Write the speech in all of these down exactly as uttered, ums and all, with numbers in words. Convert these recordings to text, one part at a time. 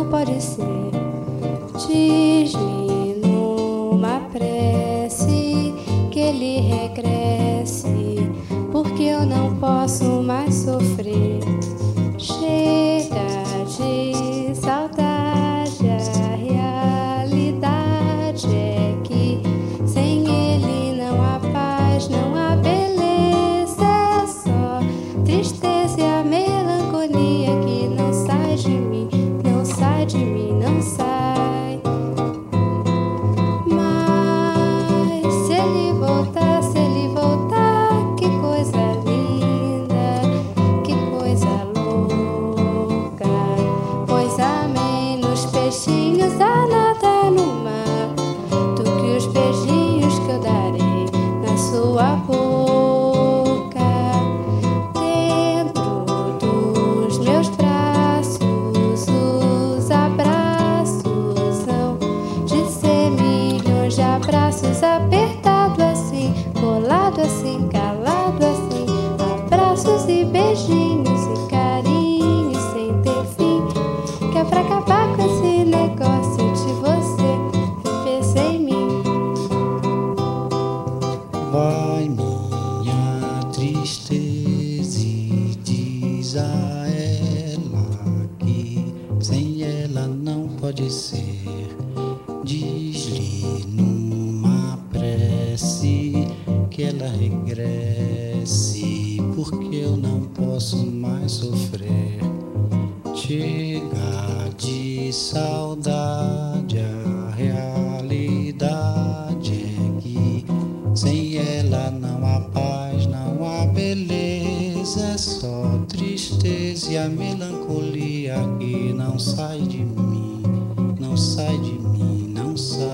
pode ser. Diz-me numa prece que ele regresse, porque eu não posso mais sofrer. Chega de saudade, a realidade é que sem ele não há paz, não há beleza, é só tristeza e a melancolia que não sai de mim, não sai de mim, não sai. Mas se ele voltar, se ele voltar, que coisa linda, que coisa louca, pois há menos peixinhos a nadar no mar do que os beijinhos que eu darei na sua boca. Dentro dos meus braços, os abraços são de ser milhões de abraços, apertado assim, colado assim, calado assim, abraços e beijinhos e carinhos sem ter fim, que é pra acabar com esse negócio de você viver sem mim. Vai minha tristeza e diz a ela que sem ela não pode ser. Diz-lhe numa prece que ela regresse, porque eu não posso mais sofrer. Chega de saudade, a realidade é que sem ela não há paz, não há beleza, é só tristeza e a melancolia que não sai de mim, não sai de mim, não sai.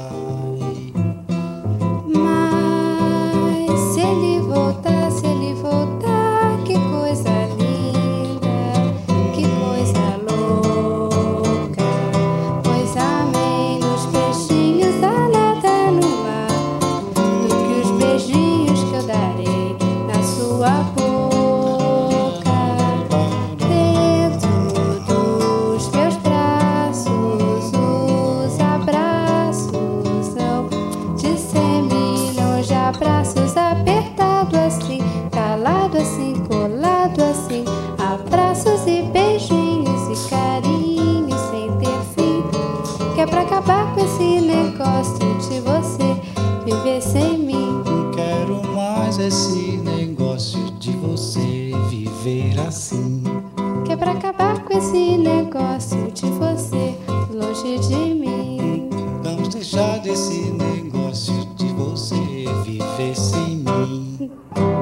Mas se ele voltar, se ele voltar, que coisa linda, que coisa louca, pois há menos peixinhos a nadar no mar do que os beijinhos que eu darei na sua boca. Dentro dos meus braços, os abraços são de cem milhões de abraços, apertado assim, calado assim, colado assim, abraços e beijinhos e carinhos sem ter fim, que é pra acabar com esse negócio de você viver sem mim. Não quero mais esse negócio de você viver assim. Que é pra acabar com esse negócio de você longe de mim. Vamos deixar desse negócio de você viver sem mim.